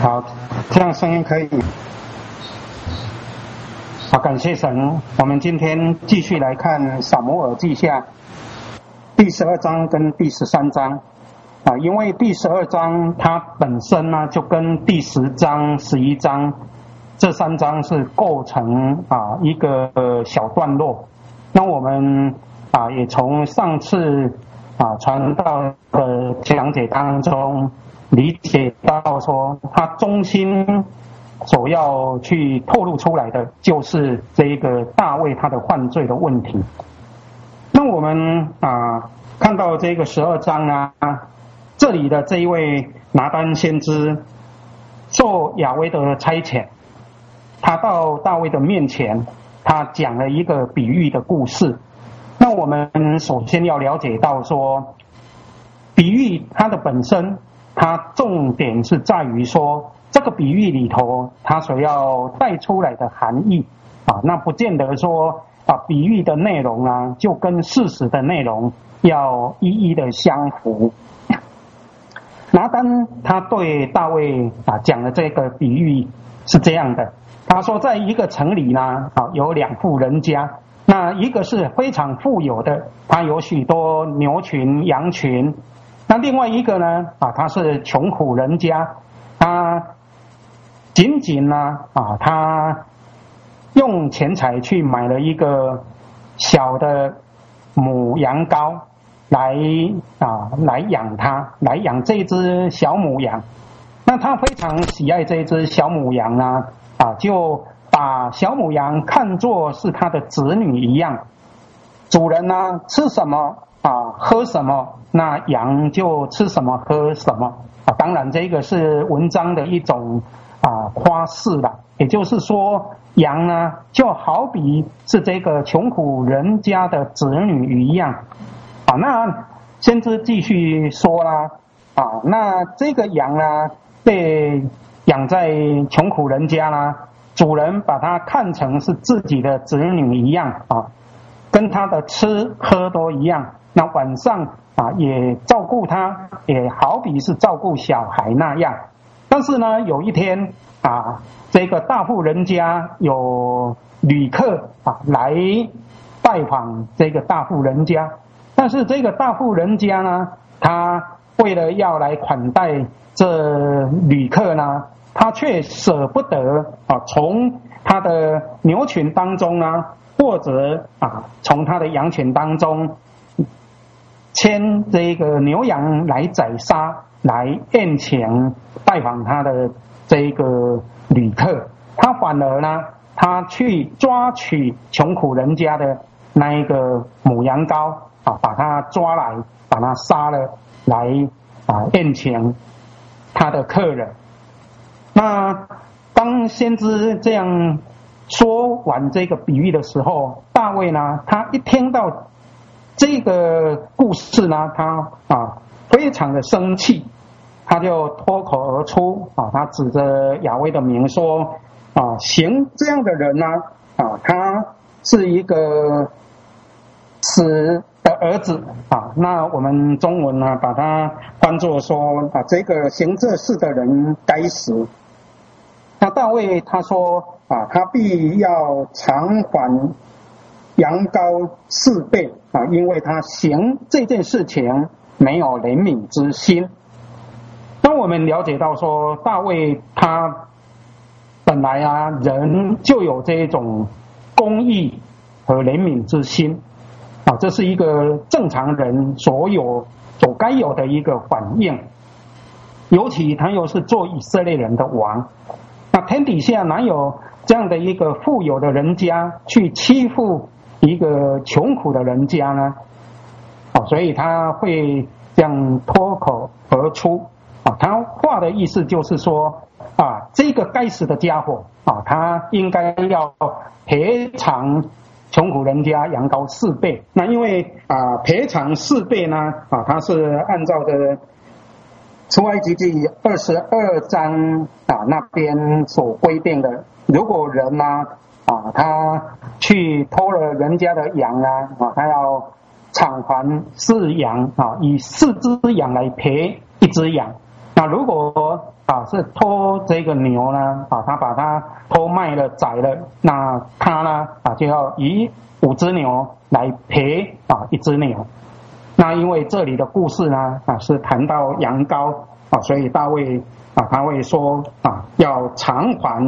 好，这样声音可以。好，感谢神。我们今天继续来看撒母耳记下第12章跟第13章啊，因为第12章它本身呢就跟第10章、11章这3章是构成一个小段落。那我们也从上次传道的讲解当中理解到说，它中心所要去透露出来的就是这个大卫他的犯罪的问题。那我们看到这个12章这里的这一位拿单先知受亚威的差遣，他到大卫的面前，他讲了一个比喻的故事。那我们首先要了解到说，比喻它的本身，它重点是在于说这个比喻里头它所要带出来的含义那不见得说比喻的内容就跟事实的内容要一一的相符。拿单他对大卫讲的这个比喻是这样的，他说在一个城里呢有2户人家，那一个是非常富有的，他有许多牛群羊群，那另外一个呢他是穷苦人家，他仅仅他用钱财去买了一个小的母羊羔来养它，来养这只小母羊。那他非常喜爱这只小母羊就把小母羊看作是他的子女一样。主人吃什么喝什么，那羊就吃什么喝什么当然这个是文章的一种夸饰了，也就是说羊就好比是这个穷苦人家的子女一样那先知继续说啦那这个羊被养在穷苦人家主人把它看成是自己的子女一样跟他的吃喝都一样，那晚上也照顾他，也好比是照顾小孩那样。但是呢有一天这个大户人家有旅客来拜访这个大户人家，但是这个大户人家呢，他为了要来款待这旅客呢，他却舍不得从他的牛群当中或者从他的羊群当中牵这个牛羊来宰杀，来宴请拜访他的这个旅客。他反而他去抓取穷苦人家的那一个母羊羔把它抓来，把它杀了，来宴请他的客人。那当先知这样说完这个比喻的时候，大卫他一听到这个故事他非常的生气，他就脱口而出他指着亚威的名说行这样的人他是一个死的儿子那我们中文把它翻作说这个行这事的人该死。那大卫他说他必要偿还羊羔4倍因为他行这件事情没有怜悯之心。当我们了解到说大卫他本来人就有这种公义和怜悯之心这是一个正常人所该有的一个反应。尤其他又是做以色列人的王，那天底下哪有这样的一个富有的人家去欺负一个穷苦的人家呢所以他会这样脱口而出他话的意思就是说这个该死的家伙他应该要赔偿穷苦人家羊羔4倍。那因为赔偿4倍呢他是按照的出埃及记22章那边所规定的，如果人他去偷了人家的羊他要偿还4羊以4只羊来赔1只羊那如果是偷这个牛呢，他把它偷卖了宰了，那他呢就要以5只牛来赔1只牛。那因为这里的故事呢是谈到羊羔所以大卫他会说要偿还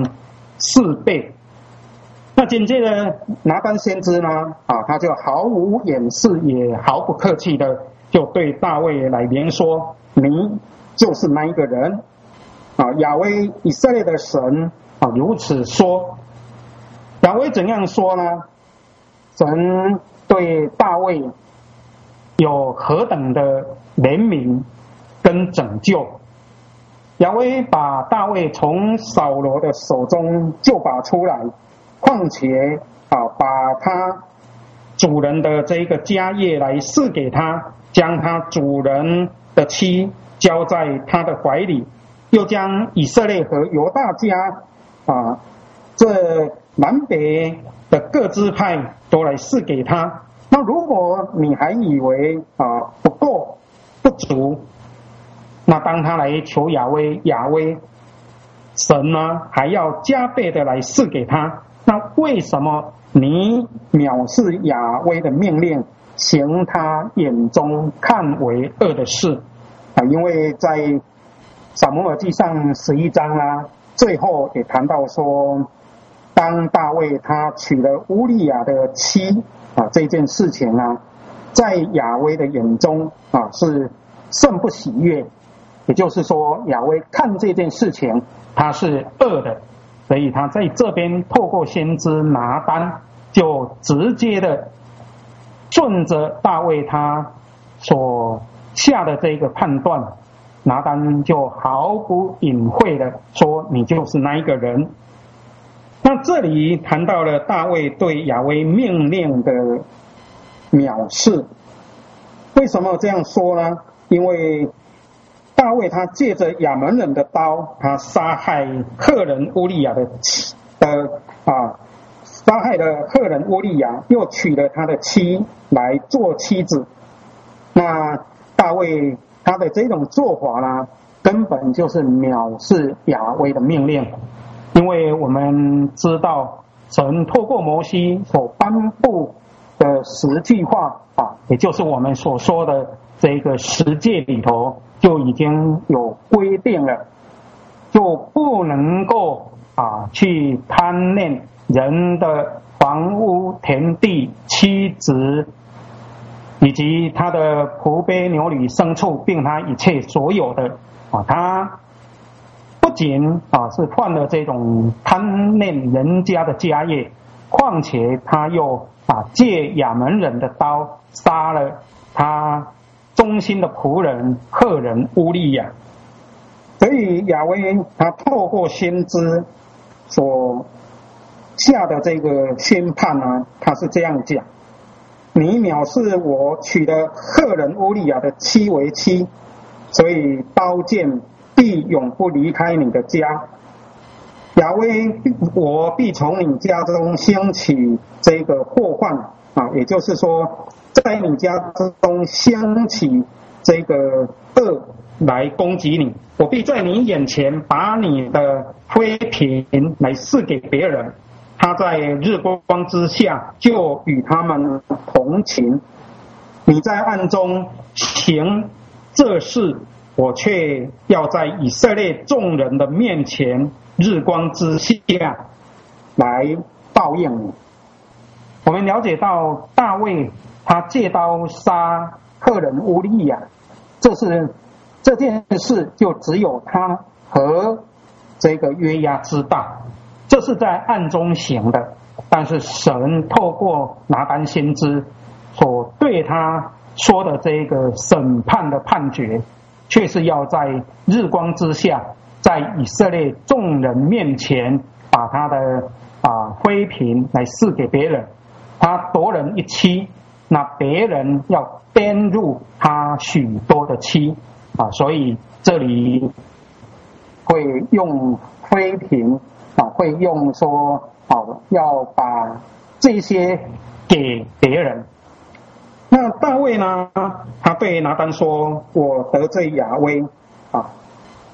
4倍。那紧接着拿单先知呢他就毫无掩饰也毫不客气的就对大卫来明说，你就是那一个人亚威以色列的神如此说。亚威怎样说呢？神对大卫有何等的怜悯跟拯救。亚威把大卫从扫罗的手中救拔出来，况且把他主人的这个家业来赐给他，将他主人的妻交在他的怀里，又将以色列和犹大家这南北的各支派都来赐给他。那如果你还以为不够不足，那当他来求亚威神呢还要加倍的来赐给他。那为什么你藐视亚威的命令，行他眼中看为恶的事因为在撒母耳记上11章最后也谈到说，当大卫他娶了乌利亚的妻这件事情在亚威的眼中是甚不喜悦，也就是说亚威看这件事情他是恶的，所以他在这边透过先知拿单就直接的顺着大卫他所下的这个判断，拿单就毫不隐晦的说，你就是那一个人。那这里谈到了大卫对亚威命令的藐视。为什么这样说呢？因为大卫他借着亚门人的刀，他杀害赫人乌利亚杀害了赫人乌利亚，又娶了他的妻来做妻子。那大卫他的这种做法呢，根本就是藐视亚威的命令。因为我们知道神透过摩西所颁布的10句话也就是我们所说的这个10诫里头就已经有规定了，就不能够去贪恋人的房屋田地妻子以及他的仆婢牛驴牲畜，并他一切所有的他不仅是犯了这种贪恋人家的家业，况且他又借亚门人的刀杀了他忠心的仆人赫人乌利亚。所以亚威他透过先知所下的这个宣判呢，他是这样讲：你藐视我娶了赫人乌利亚的妻为妻，所以刀剑必永不离开你的家。亚威，我必从你家中兴起这个祸患也就是说在你家之中兴起这个恶来攻击你，我必在你眼前把你的妃嫔来赐给别人，他在日光之下就与他们同寝，你在暗中行这事，我却要在以色列众人的面前日光之下来报应你。我们了解到大卫他借刀杀赫人乌利亚，这件事就只有他和这个约押知道，这是在暗中行的。但是神透过拿单先知所对他说的这个审判的判决，却是要在日光之下，在以色列众人面前把他的妃嫔来赐给别人，他夺人一妻，那别人要编入他许多的妻所以这里会用妃嫔会用说要把这些给别人。那大卫呢，他对拿单说，我得罪亚威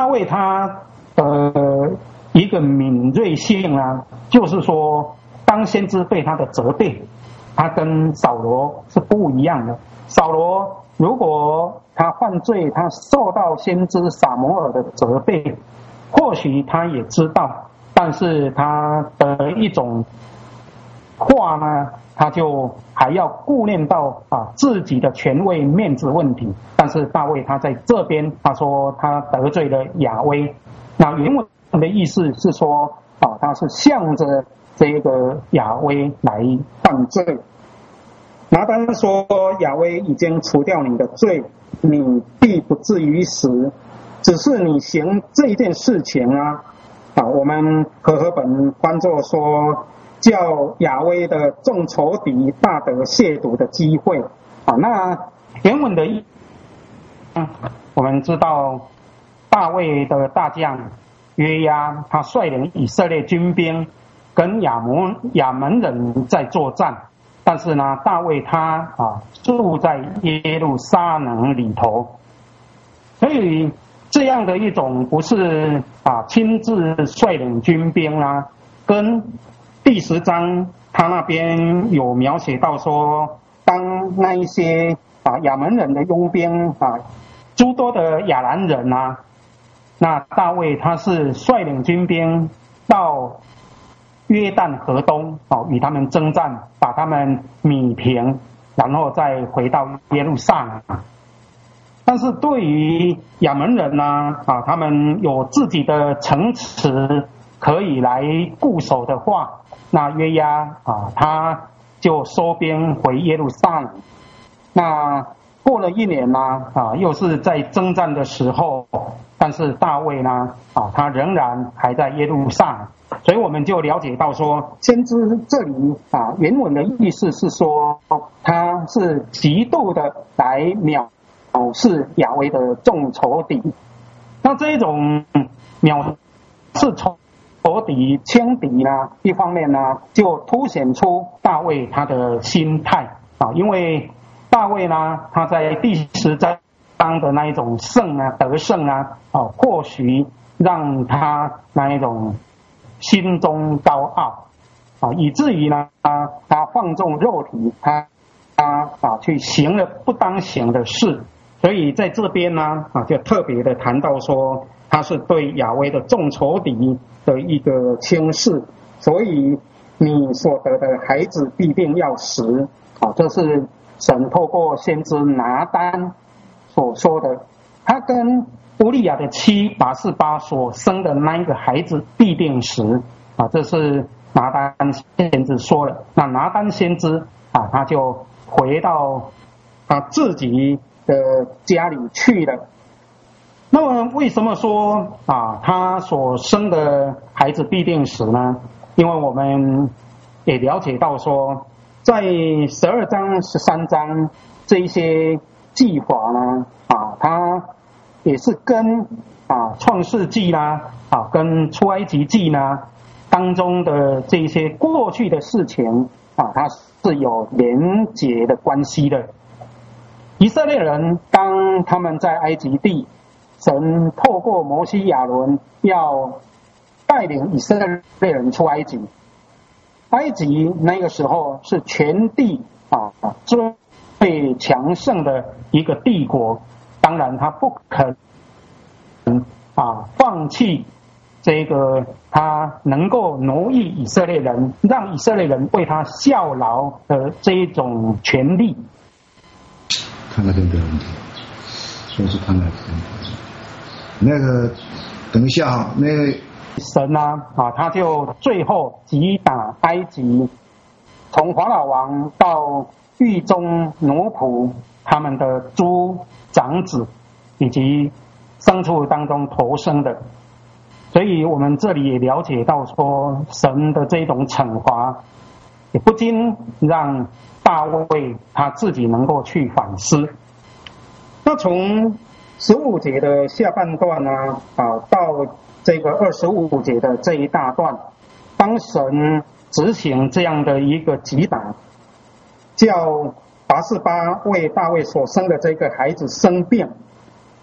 卫他的一个敏锐性啊，就是说，当先知对他的责备，他跟扫罗是不一样的。扫罗如果他犯罪，他受到先知撒母耳的责备，或许他也知道，但是他的一种话呢，他就还要顾念到自己的权位面子问题。但是大卫他在这边他说他得罪了亚威，那原文的意思是说他是向着这个亚威来犯罪。拿单说亚威已经除掉你的罪，你必不至于死，只是你行这件事情啊，我们和合本翻作说叫亚威的众仇敌大得亵渎的机会那原文的意我们知道大卫的大将约押他率领以色列军兵跟亚门人在作战，但是呢大卫他住在耶路撒冷里头，所以这样的一种不是亲自率领军兵跟第10章他那边有描写到说，当那一些亚门人的佣兵诸多的亚兰人那大卫他是率领军兵到约旦河东与他们征战，把他们弭平，然后再回到耶路撒冷。但是对于亚门人他们有自己的城池可以来固守的话，那约押他就收兵回耶路撒冷。那过了1年又是在征战的时候，但是大卫他仍然还在耶路撒冷。所以我们就了解到说，先知这里原文的意思是说，他是极度的来藐视亚威的众仇敌。那这一种藐视仇敌轻敌一方面就凸显出大卫他的心态因为大卫他在第10章的那一种得胜或许让他那一种心中高傲以至于他放纵肉体，他去行了不当行的事。所以在这边就特别的谈到说，他是对亚威的众仇敌的一个轻视，所以你所得的孩子必定要死这是神透过先知拿单所说的。他跟乌利亚的妻拔示巴所生的那一个孩子必定死这是拿单先知说了。那拿单先知他就回到他自己的家里去了。那么为什么说他所生的孩子必定死呢？因为我们也了解到说，在12章13章这一些记法呢他也是跟创世纪跟出埃及记当中的这些过去的事情它是有连结的关系的。以色列人当他们在埃及地，神透过摩西亚伦要带领以色列人出埃及。埃及那个时候是全地最强盛的一个帝国，当然他不可能放弃这个他能够奴役以色列人，让以色列人为他效劳的这一种权利。 看看对不对？说是看看那个等一下那神他就最后击打埃及，从法老王到狱中奴仆，他们的诸长子以及牲畜当中投生的。所以我们这里也了解到说，神的这种惩罚也不禁让大卫他自己能够去反思。那从15节的下半段到这个25节的这一大段，当神执行这样的一个击打，叫拔示巴为大卫所生的这个孩子生病，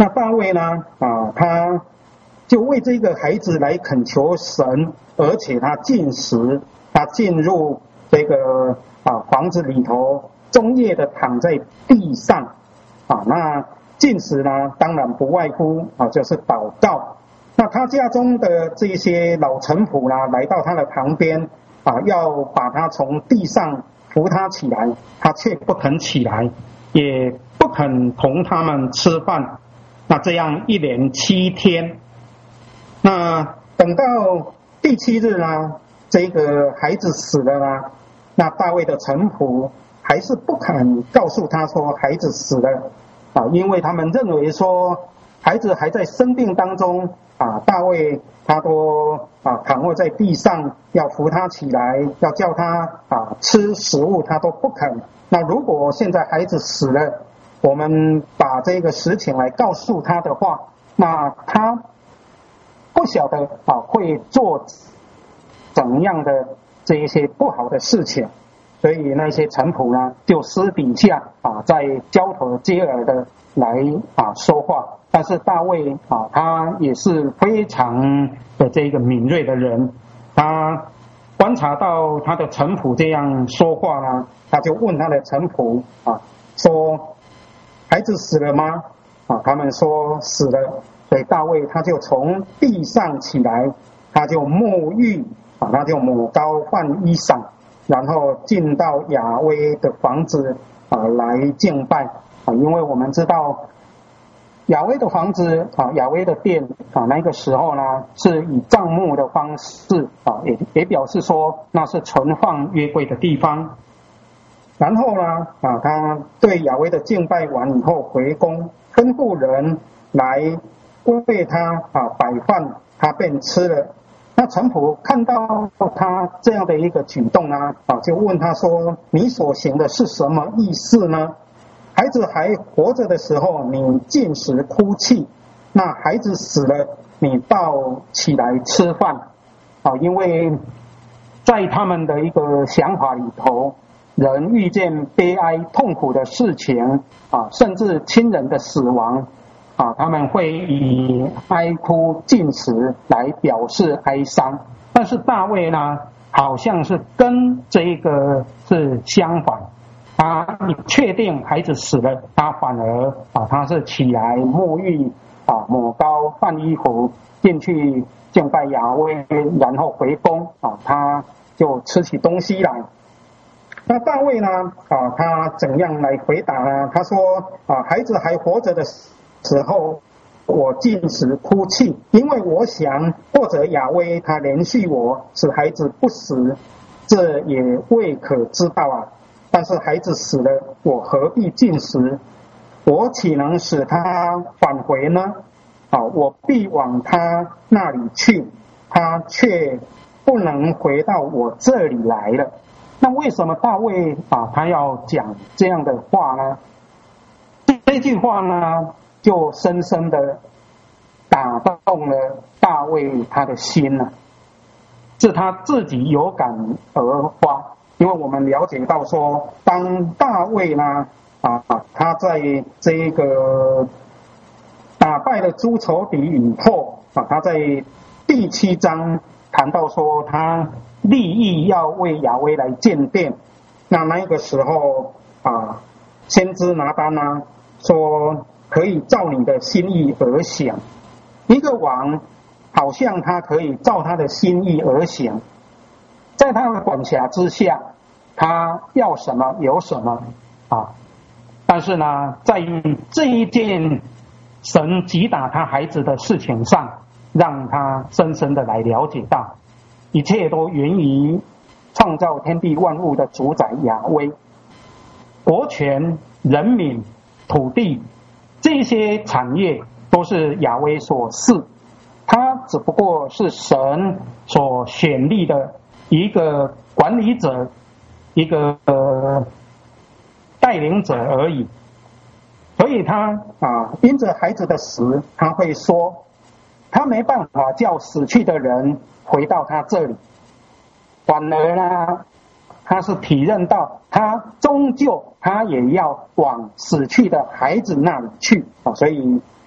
那大卫呢他就为这个孩子来恳求神，而且他禁食，他进入这个房子里头，终夜的躺在地上那禁食呢，当然不外乎就是祷告。那他家中的这些老臣仆呢，来到他的旁边要把他从地上扶他起来，他却不肯起来，也不肯同他们吃饭。那这样一连7天，那等到第7日呢，这个孩子死了呢，那大卫的臣仆还是不肯告诉他说孩子死了因为他们认为说孩子还在生病当中大卫他都躺卧在地上，要扶他起来，要叫他吃食物，他都不肯。那如果现在孩子死了，我们把这个实情来告诉他的话，那他不晓得会做怎样的这一些不好的事情。所以那些臣仆呢，就私底下在交头接耳的来说话。但是大卫他也是非常的这个敏锐的人，他观察到他的臣仆这样说话呢，他就问他的臣仆说孩子死了吗？他们说死了。所以大卫他就从地上起来，他就沐浴他就抹膏换衣裳，然后进到亚威的房子来敬拜因为我们知道亚威的房子亚威的殿那个时候呢，是以帐幕的方式也表示说那是存放约柜的地方。然后呢他对亚威的敬拜完以后回宫，吩咐人来为他摆饭，他便吃了。那臣仆看到他这样的一个举动呢就问他说你所行的是什么意思呢？孩子还活着的时候你禁食哭泣，那孩子死了你倒起来吃饭因为在他们的一个想法里头，人遇见悲哀痛苦的事情甚至亲人的死亡他们会以哀哭禁食来表示哀伤。但是大卫呢，好像是跟这个是相反，你确定孩子死了，他反而他是起来沐浴抹膏换衣服进去敬拜亚威，然后回宫他就吃起东西来。那大卫呢他怎样来回答呢？他说孩子还活着的时候我禁食哭泣，因为我想或者亚威他连续我使孩子不死，这也未可知道但是孩子死了，我何必禁食？我岂能使他返回呢？我必往他那里去，他却不能回到我这里来了。那为什么大卫他要讲这样的话呢？这句话呢就深深的打动了大卫他的心是他自己有感而发。因为我们了解到说，当大卫呢他在这个打败了诸仇敌以后他在第7章谈到说他立意要为亚威来建殿。那个时候先知拿单呢说可以照你的心意而想。一个王好像他可以照他的心意而想，在他的管辖之下，他要什么有什么但是呢，在这一件神击打他孩子的事情上，让他深深的来了解到，一切都源于创造天地万物的主宰亚威。国权、人民、土地，这些产业都是亚威所赐，他只不过是神所选立的一个管理者，一个带领者而已。所以他因着孩子的死，他会说他没办法叫死去的人回到他这里，反而呢他是体认到他终究他也要往死去的孩子那里去所以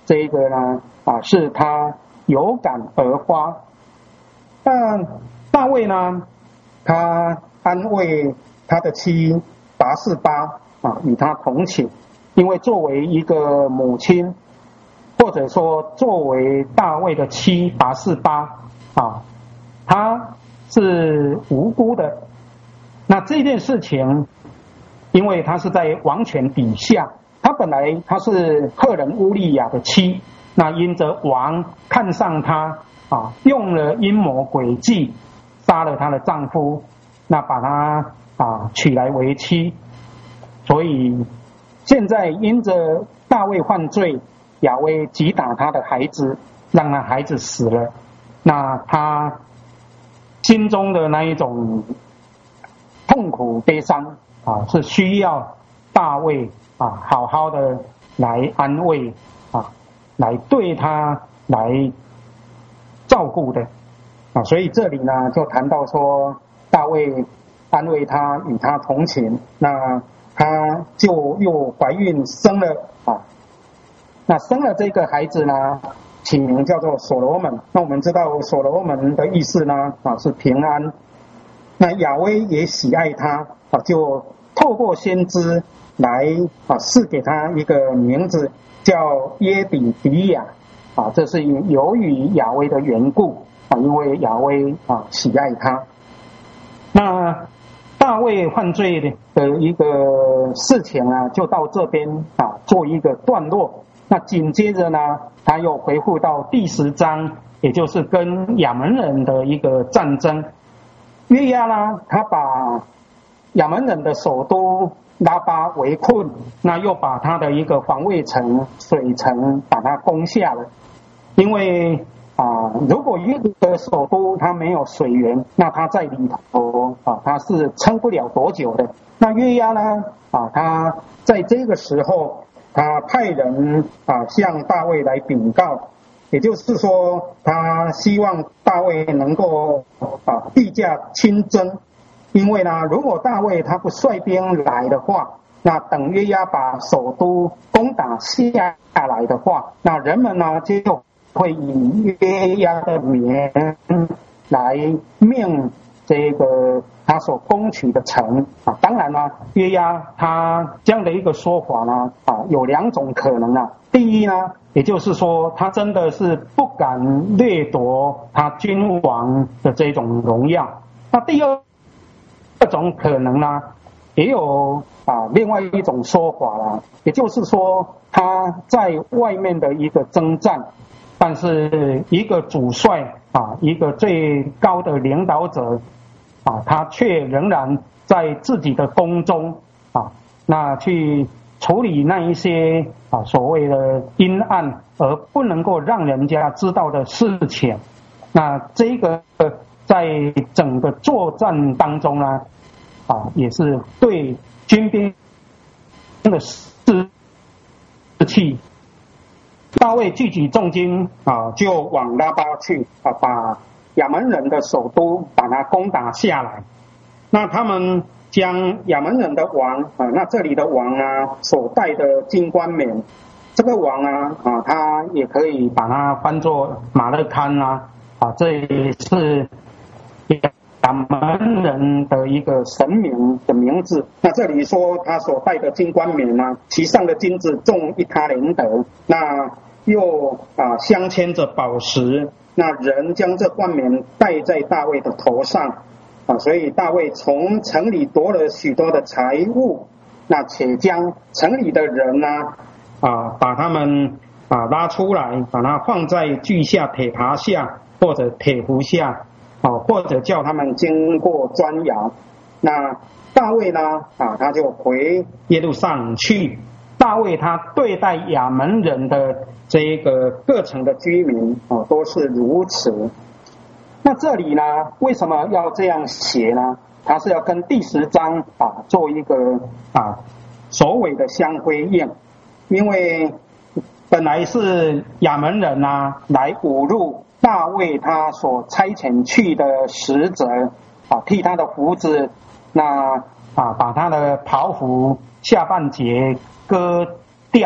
这一个呢是他有感而发。但大卫呢，他安慰他的妻拔示巴与他同寝，因为作为一个母亲，或者说作为大卫的妻拔示巴他是无辜的。那这件事情，因为他是在王权底下，他本来他是赫人乌利亚的妻，那因着王看上他用了阴谋诡计杀了她的丈夫，那把她娶来为妻，所以现在因着大卫犯罪，亚威击打他的孩子，让他孩子死了，那他心中的那一种痛苦悲伤是需要大卫好好的来安慰来对他来照顾的所以这里呢就谈到说，大卫安慰他，与他同寝，那他就又怀孕生了那生了这个孩子呢，起名叫做所罗门。那我们知道所罗门的意思呢是平安。那亚威也喜爱他就透过先知来赐给他一个名字，叫耶底迪亚这是由于亚威的缘故因为亚威喜爱他。那大卫犯罪的一个事情就到这边做一个段落。那紧接着呢，他又回复到第10章，也就是跟亚门人的一个战争。约押呢，他把亚门人的首都拉巴围困，那又把他的一个防卫城水城把它攻下了。因为如果一个首都它没有水源，那它在里头它是撑不了多久的。那约押呢他在这个时候他派人向大卫来禀告，也就是说他希望大卫能够避驾亲征。因为呢，如果大卫他不率兵来的话，那等约押把首都攻打下来的话，那人们呢就会以约押的名来命这个他所攻取的城当然呢，约押他这样的一个说法呢有2种可能第一呢，也就是说他真的是不敢掠夺他君王的这种荣耀。那第二种可能呢，也有另外一种说法也就是说他在外面的一个征战，但是一个主帅一个最高的领导者他却仍然在自己的宫中那去处理那一些所谓的阴暗而不能够让人家知道的事情。那这个在整个作战当中呢也是对军兵的士气。大卫聚集重金就往拉巴去把亚门人的首都把它攻打下来。那他们将亚门人的王那这里的王所戴的金冠冕，这个王他也可以把它翻作马勒堪这也是亚门人的一个神明的名字。那这里说他所戴的金冠冕其上的金子重1他连得，那又镶嵌着宝石，那人将这冠冕戴在大卫的头上所以大卫从城里夺了许多的财物，那且将城里的人把他们拉出来，把它放在锯下、铁耙下或者铁壶下或者叫他们经过砖窑。那大卫呢他就回耶路撒冷去。大卫他对待亚门人的这个各城的居民都是如此。那这里呢，为什么要这样写呢？他是要跟第10章做一个首尾的相辉映。因为本来是亚门人来侮辱大卫他所差遣去的使者替他的胡子把他的袍服下半截割掉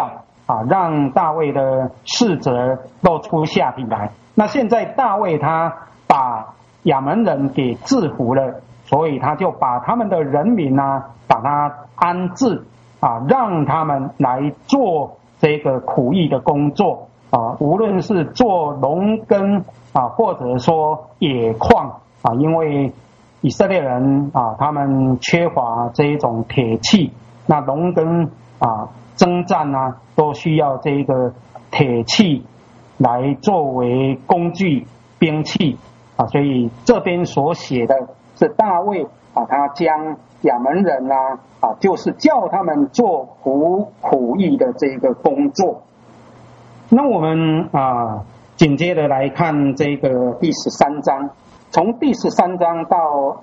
让大卫的侍者露出下体来。那现在大卫他把亚扪人给制服了，所以他就把他们的人民把他安置让他们来做这个苦役的工作无论是做农耕或者说野矿因为以色列人他们缺乏这一种铁器，那农耕征战都需要这个铁器来作为工具兵器所以这边所写的是大卫他将亚扪人就是叫他们做苦役的这个工作。那我们紧接着来看这个第13章，从第13章到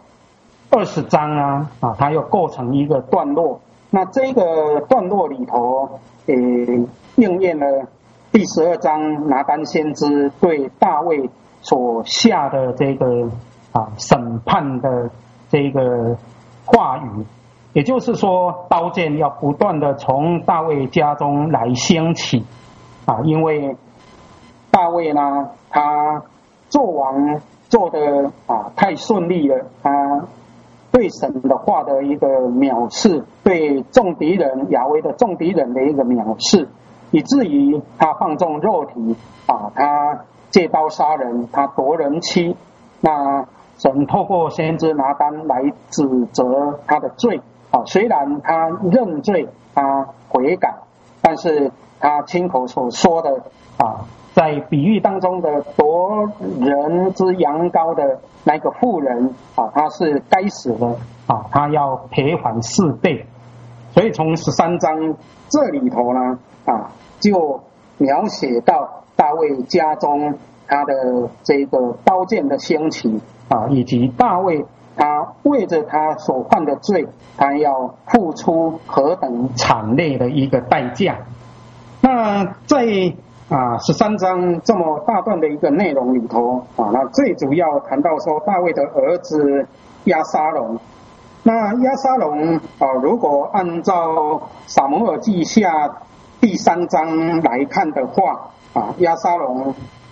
20章它又构成一个段落。那这个段落里头应验了第12章拿单先知对大卫所下的这个审判的这个话语，也就是说刀剑要不断的从大卫家中来兴起因为大卫呢他做王做的太顺利了，他对神的话的一个藐视，对众敌人亚威的众敌人的一个藐视，以至于他放纵肉体他借刀杀人，他夺人妻。那神透过先知拿单来指责他的罪虽然他认罪他悔改，但是他亲口所说的在比喻当中的夺人之羊羔的那个妇人他是该死的他要赔还4倍。所以从13章这里头呢就描写到大卫家中他的这个刀剑的兴起以及大卫他为着他所犯的罪，他要付出何等惨烈的一个代价。那在13章这么大段的一个内容里头那最主要谈到说大卫的儿子押沙龙。那押沙龙如果按照撒母耳记下第3章来看的话押沙龙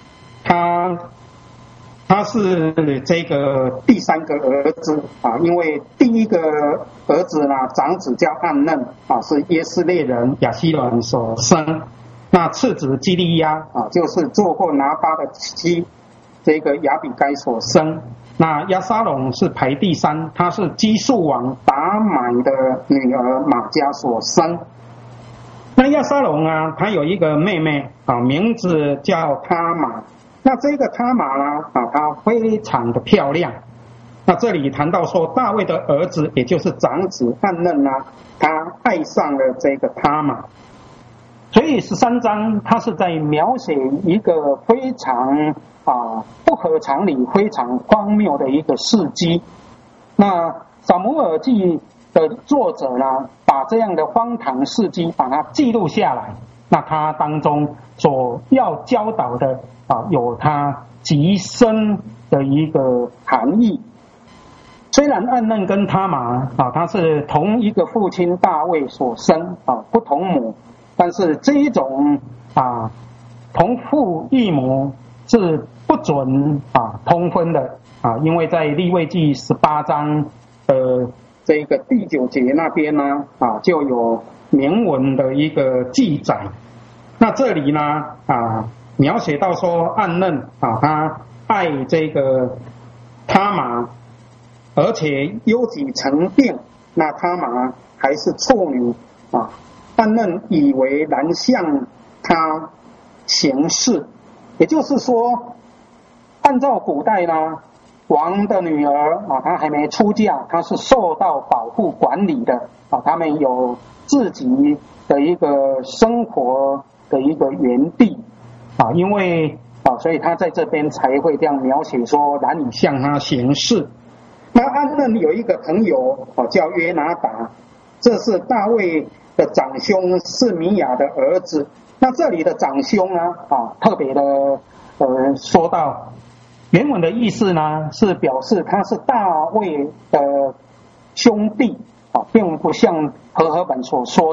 他是这个第3个儿子因为第一个儿子呢长子叫暗嫩是耶斯列人亚希伦所生，那次子基利亚就是做过拿巴的妻这个亚比该所生。那押沙龙是排第3，他是基述王达买的女儿玛迦所生。那押沙龙他有一个妹妹名字叫他玛。那这个他玛呢她非常的漂亮。那这里谈到说大卫的儿子也就是长子暗嫩他爱上了这个他玛。所以13章他是在描写一个非常不合常理非常荒谬的一个事迹。那撒母耳记的作者呢把这样的荒唐事迹把它记录下来，那他当中所要教导的有他极深的一个含义。虽然暗嫩跟他玛他是同一个父亲大卫所生不同母，但是这一种同父异母是不准通婚的因为在利未记18章的这个第9节那边呢就有明文的一个记载。那这里呢描写到说暗嫩他爱这个他玛，而且忧己成病，那他玛还是处女暗嫩以为难向他行事。也就是说按照古代呢王的女儿她还没出嫁，她是受到保护管理的他们有自己的一个生活的一个园地因为所以他在这边才会这样描写说难以向他行事。那暗嫩有一个朋友叫约拿达，这是大卫的长兄示米亚的儿子。那这里的长兄呢特别的说到原文的意思呢是表示他是大卫的兄弟并不像和合本所说的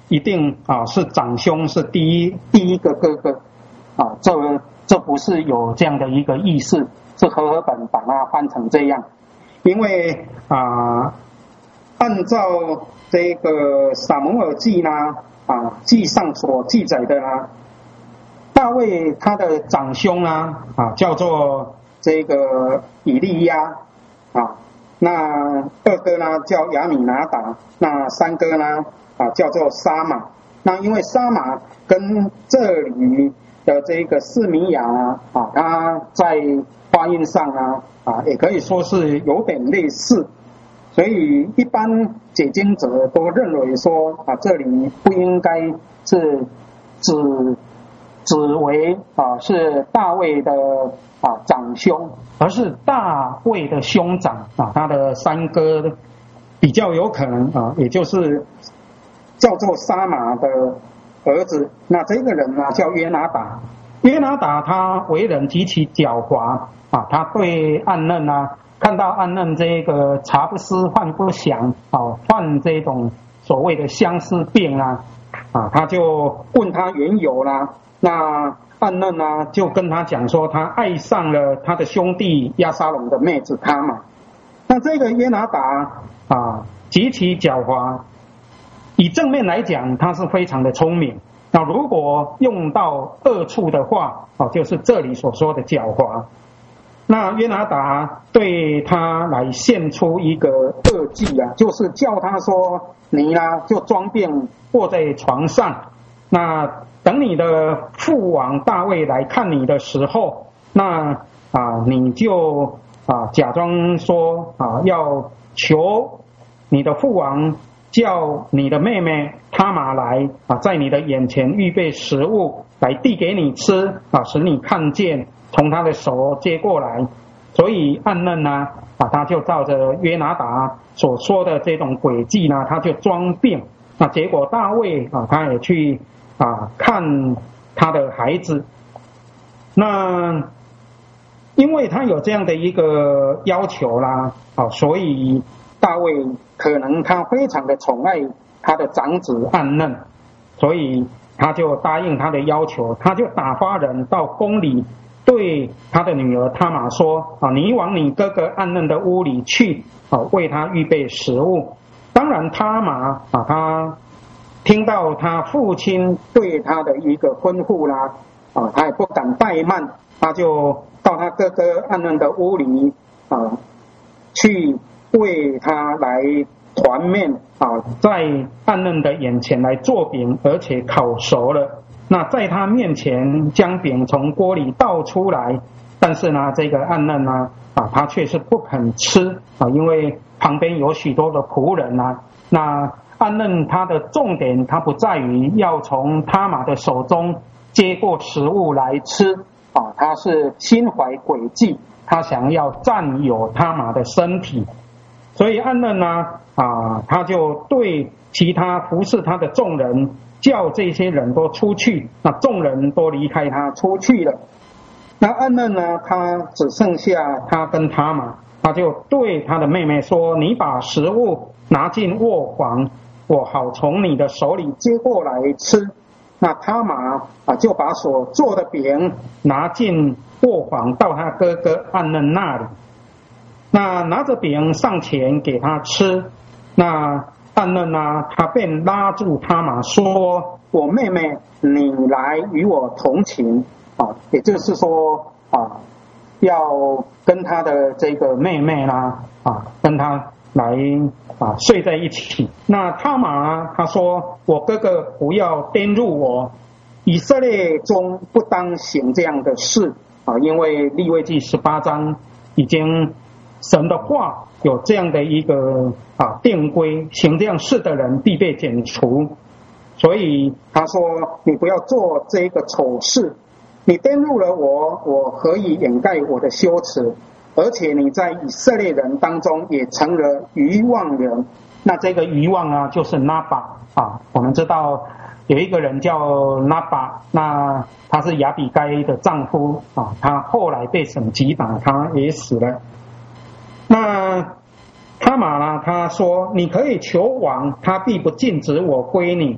一定是长兄是第一个哥哥这不是有这样的一个意思，是和合本把它翻成这样，因为按照这个撒母耳记呢记上所记载的呢，大卫他的长兄叫做这个以利亚那二哥呢叫亚米拿达，那三哥呢叫做沙玛。那因为沙玛跟这里的这个示米亚他在发音上也可以说是有点类似，所以一般解经者都认为说这里不应该是指为是大卫的长兄，而是大卫的兄长他的三哥比较有可能也就是叫做沙玛的儿子。那这个人叫约拿达。约拿达他为人极其狡猾他对暗嫩看到暗嫩这个茶不思饭不想患这种所谓的相思病他就问他缘由啦。那暗嫩就跟他讲说他爱上了他的兄弟押沙龙的妹子他玛。那这个约拿达极其狡猾，以正面来讲他是非常的聪明，那如果用到恶处的话就是这里所说的狡猾。那约拿达对他来献出一个恶计就是叫他说你就装病卧在床上，那等你的父王大卫来看你的时候，那你就假装说要求你的父王叫你的妹妹他玛来在你的眼前预备食物来递给你吃使你看见，从他的手接过来。所以暗嫩他就照着约拿达所说的这种诡计他就装病。那结果大卫他也去看他的孩子。那因为他有这样的一个要求所以大卫可能他非常的宠爱他的长子暗嫩，所以他就答应他的要求，他就打发人到宫里对他的女儿他玛说你往你哥哥暗嫩的屋里去为他预备食物。当然他玛他听到他父亲对他的一个吩咐他也不敢怠慢，他就到他哥哥暗嫩的屋里去为他来团面在暗嫩的眼前来做饼，而且烤熟了。那在他面前将饼从锅里倒出来，但是这个暗嫩他却是不肯吃因为旁边有许多的仆人那暗嫩他的重点他不在于要从他玛的手中接过食物来吃他是心怀诡计，他想要占有他玛的身体。所以暗嫩他就对其他服侍他的众人叫这些人都出去，那众人都离开他出去了。那暗嫩他只剩下他跟他玛，他就对他的妹妹说你把食物拿进卧房，我好从你的手里接过来吃。那他玛就把所做的饼拿进卧房到他哥哥暗嫩那里，那拿着饼上前给他吃。那暗嫩他便拉住他玛说我妹妹你来与我同寝也就是说要跟他的这个妹妹跟他来睡在一起。那他玛他说我哥哥不要玷辱我，以色列中不当行这样的事因为利未记18章已经神的话有这样的一个定规，行这样事的人必被剪除。所以他说你不要做这个丑事，你玷辱了我，我何以掩盖我的羞耻？而且你在以色列人当中也成了愚妄人。那这个愚妄就是拿巴我们知道有一个人叫拿巴，那他是亚比该的丈夫他后来被神击打，他也死了。那他玛他说你可以求王，他必不禁止我归你。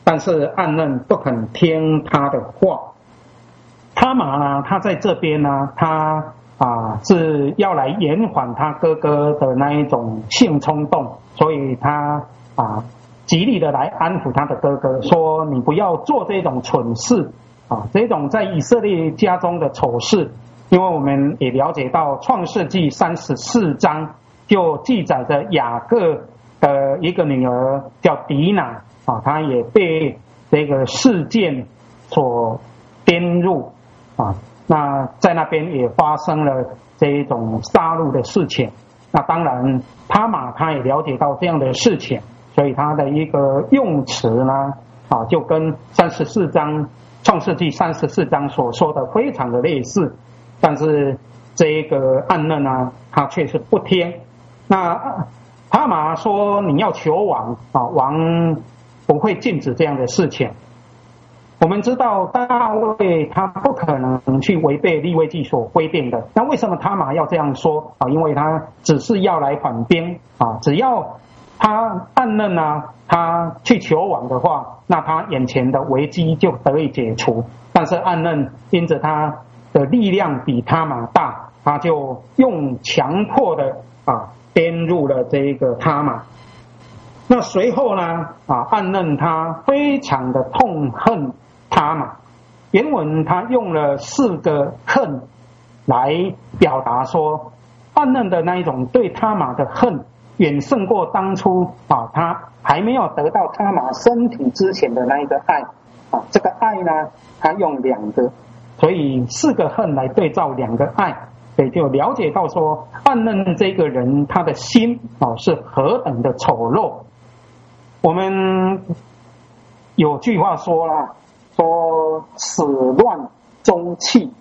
但是暗嫩不肯听他的话。他玛呢，他在这边呢，他是要来延缓他哥哥的那一种性冲动，所以他极力的来安抚他的哥哥，说你不要做这种蠢事这种在以色列家中的丑事。因为我们也了解到创世纪34章就记载着雅各的一个女儿叫迪娜她也被这个事件所编入那在那边也发生了这一种杀戮的事情。那当然他玛他也了解到这样的事情，所以他的一个用词呢就跟34章创世纪34章所说的非常的类似。但是这个暗嫩呢，他却是不听。那他玛说你要求王王不会禁止这样的事情。我们知道大卫他不可能去违背利未记所规定的，那为什么他玛要这样说因为他只是要来缓兵只要他暗嫩他去求王的话，那他眼前的危机就得以解除。但是暗嫩因着他的力量比他玛大，他就用强迫的编入了这个他玛。那随后呢暗嫩他非常的痛恨他玛，原文他用了4个恨来表达说暗嫩的那一种对他玛的恨远胜过当初他还没有得到他玛身体之前的那一个爱这个爱呢他用2个，所以4个恨来对照2个爱，所以就了解到说暗嫩这个人他的心是何等的丑陋。我们有句话说啦，说始乱终弃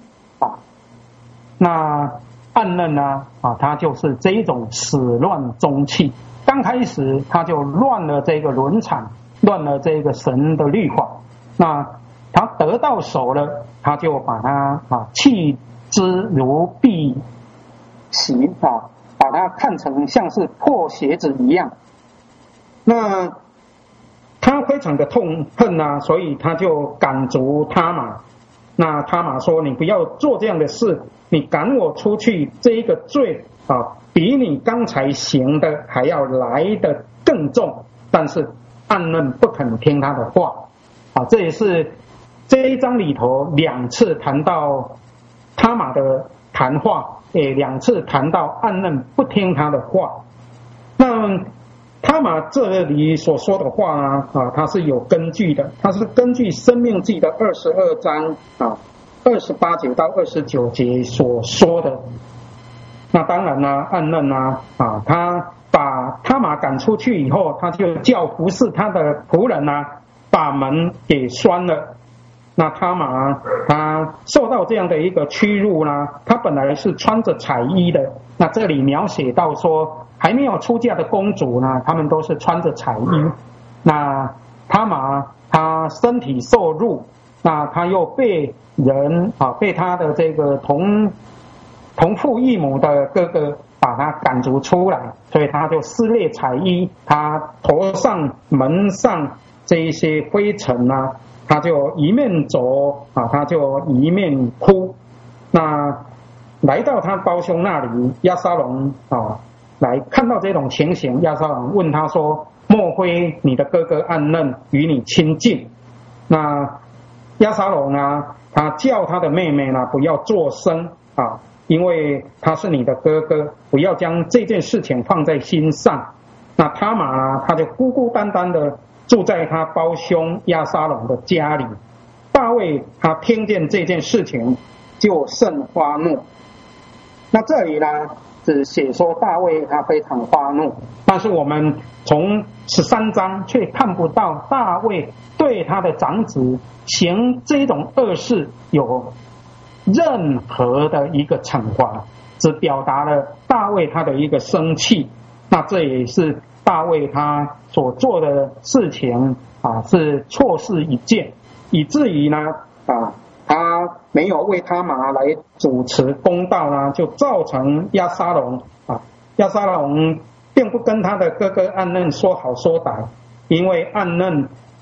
那暗嫩呢他就是这一种始乱终弃。刚开始他就乱了这个伦常，乱了这个神的律法，那他得到手了，他就把它弃之如敝屣把它看成像是破鞋子一样。那他非常的痛恨所以他就赶逐他玛。那他玛说你不要做这样的事，你赶我出去，这一个罪比你刚才行的还要来得更重。但是暗嫩不肯听他的话这也是这一章里头2次谈到他玛的谈话，也2次谈到暗嫩不听他的话。那他玛这里所说的话呢它是有根据的，它是根据申命记的22章28节到29节所说的。那当然暗嫩他把他玛赶出去以后，他就叫服侍他的仆人把门给拴了。那他玛他受到这样的一个屈辱他本来是穿着彩衣的。那这里描写到说还没有出嫁的公主他们都是穿着彩衣。那他玛他身体受辱，那他又被人被他的这个同父异母的哥哥把他赶逐出来，所以他就撕裂彩衣，他头上门上这一些灰尘他就一面走他就一面哭。那来到他胞兄那里，押沙龙来看到这种情形，押沙龙问他说莫非你的哥哥暗嫩与你亲近？那押沙龙他叫他的妹妹不要作声因为他是你的哥哥，不要将这件事情放在心上。那他玛他就孤孤单单的住在他胞兄押沙龙的家里。大卫他听见这件事情就甚发怒。那这里只写说大卫他非常发怒，但是我们从13章却看不到大卫对他的长子行这种恶事有任何的一个惩罚，只表达了大卫他的一个生气。那这也是大卫他所做的事情是错事一件，以至于他没有为他玛来主持公道就造成押沙龙押沙龙并不跟他的哥哥暗嫩说好说歹，因为暗嫩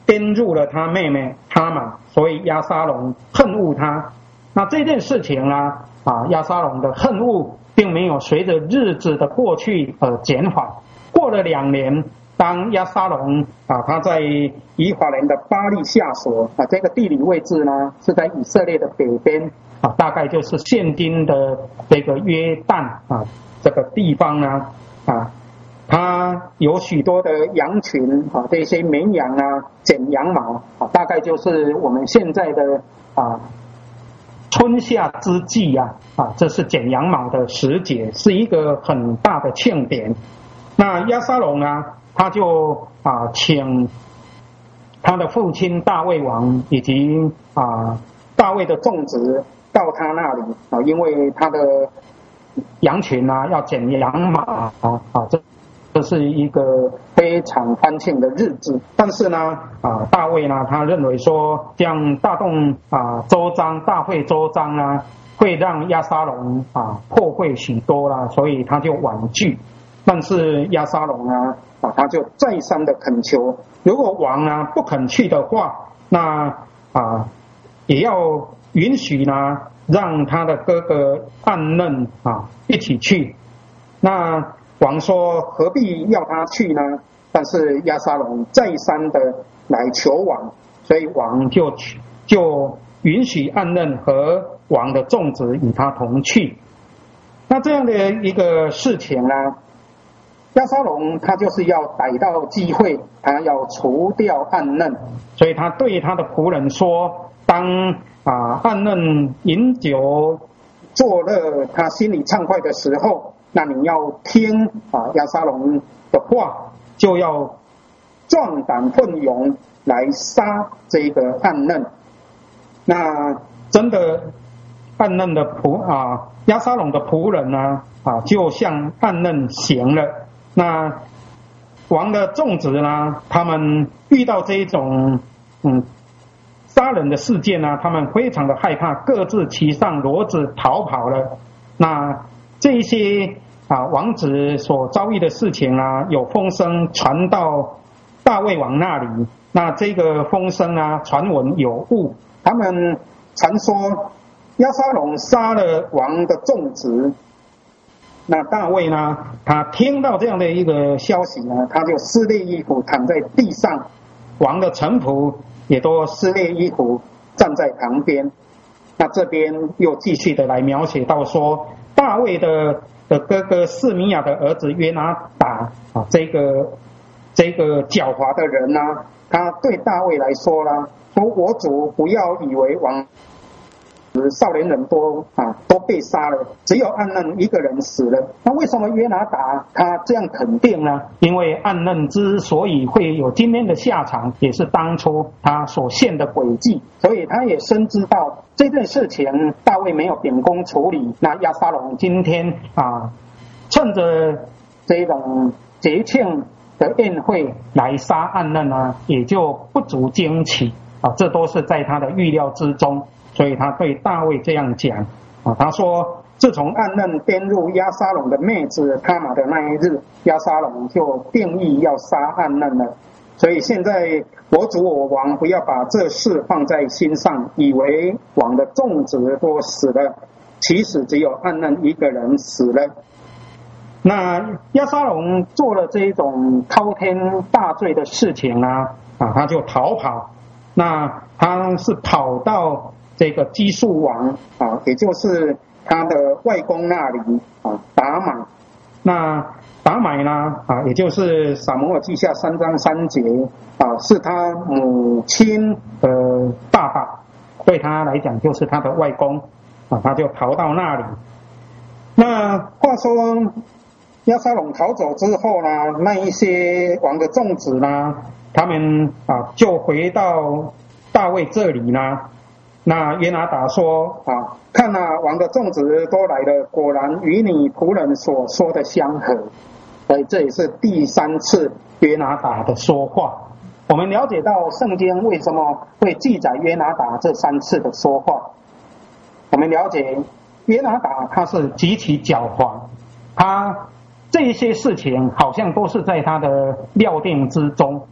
编入了他妹妹他玛，所以押沙龙恨恶他。那这件事情呢，押沙龙的恨恶并没有随着日子的过去而减缓。过了2年，当押沙龙他在以法莲的巴力夏所这个地理位置呢是在以色列的北边大概就是现今的这个约旦这个地方呢它有许多的羊群这些绵羊剪羊毛大概就是我们现在的春夏之际这是剪羊毛的时节，是一个很大的庆典。那押沙龙他就请他的父亲大卫王以及大卫的众子到他那里因为他的羊群要剪羊毛这是一个非常欢庆的日子。但是呢大卫呢他认为说这样大会周章会让押沙龙破坏许多啦，所以他就婉拒。但是押沙龙他就再三的恳求，如果王不肯去的话，那也要允许让他的哥哥暗嫩一起去。那王说何必要他去呢？但是押沙龙再三的来求王，所以王就允许暗嫩和王的众子与他同去。那这样的一个事情押沙龙他就是要逮到机会，他要除掉暗嫩，所以他对他的仆人说，当暗嫩饮酒作乐，他心里畅快的时候，那你要听押沙龙的话，就要壮胆奋勇来杀这个暗嫩。那真的暗嫩的押沙龙的仆人就向暗嫩行了。那王的众子他们遇到这一种杀人的事件他们非常的害怕，各自骑上骡子逃跑了。那这一些王子所遭遇的事情有风声传到大卫王那里。那这个风声传闻有误，他们传说押沙龙杀了王的众子。那大卫他听到这样的一个消息他就撕裂衣服躺在地上，王的臣仆也都撕裂衣服站在旁边。那这边又继续的来描写到说，大卫的哥哥示米亚的儿子约拿达这个狡猾的人他对大卫来说说我主不要以为王少年人都被杀了，只有暗嫩一个人死了。那为什么约拿达他这样肯定呢？因为暗嫩之所以会有今天的下场，也是当初他所陷的诡计，所以他也深知道这件事情大卫没有秉公处理。那押沙龙今天趁着这种节庆的宴会来杀暗嫩也就不足惊奇这都是在他的预料之中。所以他对大卫这样讲他说，自从暗嫩编入押沙龙的妹子他玛的那一日，押沙龙就定义要杀暗嫩了。所以现在我主我王不要把这事放在心上，以为王的众子都死了，其实只有暗嫩一个人死了。那押沙龙做了这种滔天大罪的事情他就逃跑。那他是跑到这个基述王也就是他的外公那里达买。那达买也就是撒母耳记下3章3节是他母亲的爸爸，对他来讲就是他的外公他就逃到那里。那话说押沙龙逃走之后那一些王的众子他们就回到大卫这里那约拿达说看王的众子都来了，果然与你仆人所说的相合。所以这也是第3次约拿达的说话。我们了解到圣经为什么会记载约拿达这3次的说话。我们了解约拿达他是极其狡猾，他这些事情好像都是在他的料定之中。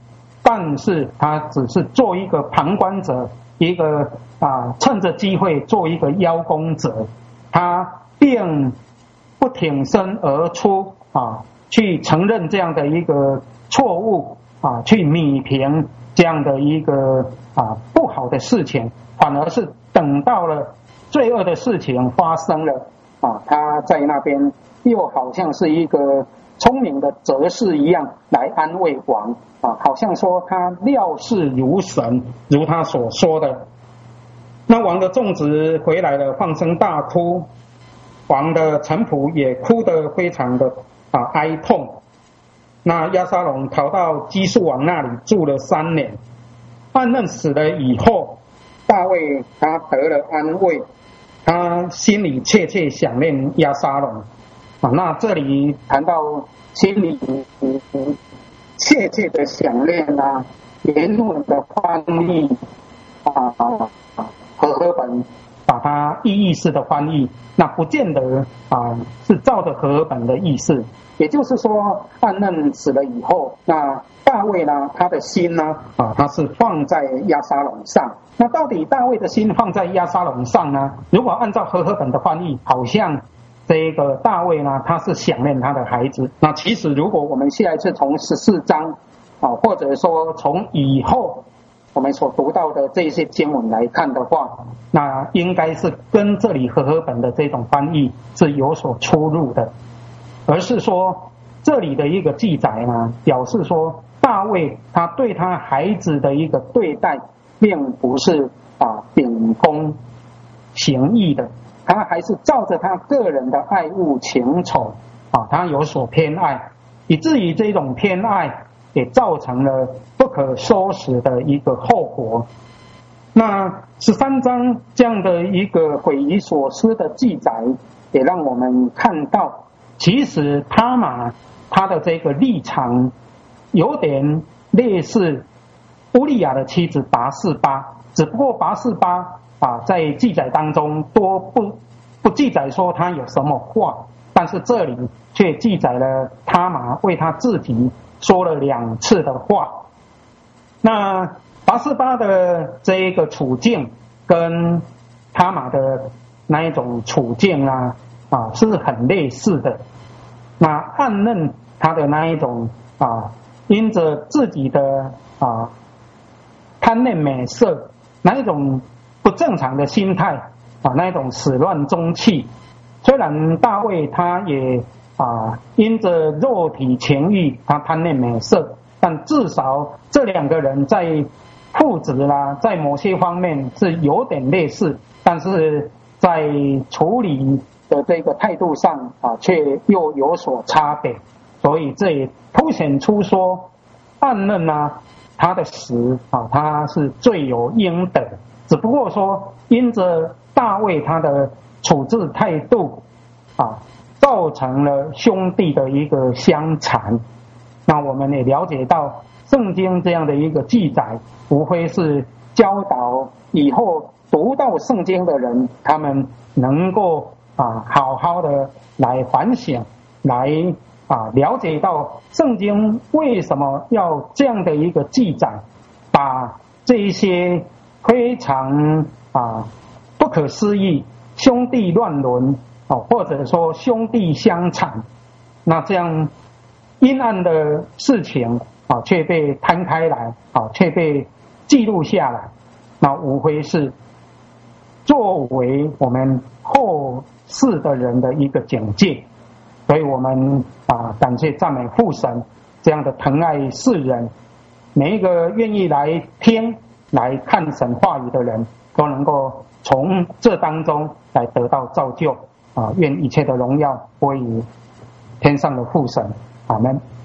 但是他只是做一个旁观者，一个趁着机会做一个邀功者，他并不挺身而出去承认这样的一个错误去弭平这样的一个不好的事情，反而是等到了罪恶的事情发生了他在那边又好像是一个聪明的哲士一样来安慰王好像说他料事如神，如他所说的。那王的众子回来了，放声大哭，王的臣仆也哭得非常的哀痛。那押沙龙逃到基述王那里住了3年。暗嫩死了以后，大卫他得了安慰，他心里切切想念押沙龙那这里谈到心里切切的想念原文的翻译和合本把它意义式的翻译，那不见得是照着和合本的意思。也就是说，暗嫩死了以后，那大卫呢，他的心呢他是放在押沙龙上。那到底大卫的心放在押沙龙上呢？如果按照和合本的翻译，好像这个大卫呢，他是想念他的孩子。那其实如果我们下一次从14章或者说从以后我们所读到的这些经文来看的话，那应该是跟这里和合本的这种翻译是有所出入的，而是说这里的一个记载呢，表示说大卫他对他孩子的一个对待并不是秉公行义的，他还是照着他个人的爱恶情仇他有所偏爱，以至于这种偏爱也造成了不可收拾的一个后果。那13章这样的一个匪夷所思的记载，也让我们看到，其实他玛他的这个立场有点类似乌利亚的妻子拔示巴，只不过拔示巴在记载当中多不记载说他有什么话，但是这里却记载了他玛为他自己说了2次的话。那拔示巴的这一个处境跟他玛的那一种处境是很类似的。那暗嫩他的那一种因着自己的贪恋美色，那一种不正常的心态那一种始乱终弃。虽然大卫他也因着肉体情欲他贪恋美色，但至少这2个人在父子在某些方面是有点类似，但是在处理的这个态度上却又有所差别。所以这也凸显出说暗嫩他的死他是罪有应得，只不过说因着大卫他的处置态度造成了兄弟的一个相残。那我们也了解到圣经这样的一个记载，无非是教导以后读到圣经的人，他们能够好好的来反省，来了解到圣经为什么要这样的一个记载，把这一些非常不可思议兄弟乱伦或者说兄弟相残，那这样阴暗的事情却被摊开来却被记录下来，那无非是作为我们后世的人的一个警戒。所以我们感谢赞美父神这样的疼爱世人，每一个愿意来听来看神话语的人都能够从这当中来得到造就愿一切的荣耀归于天上的父神，阿们。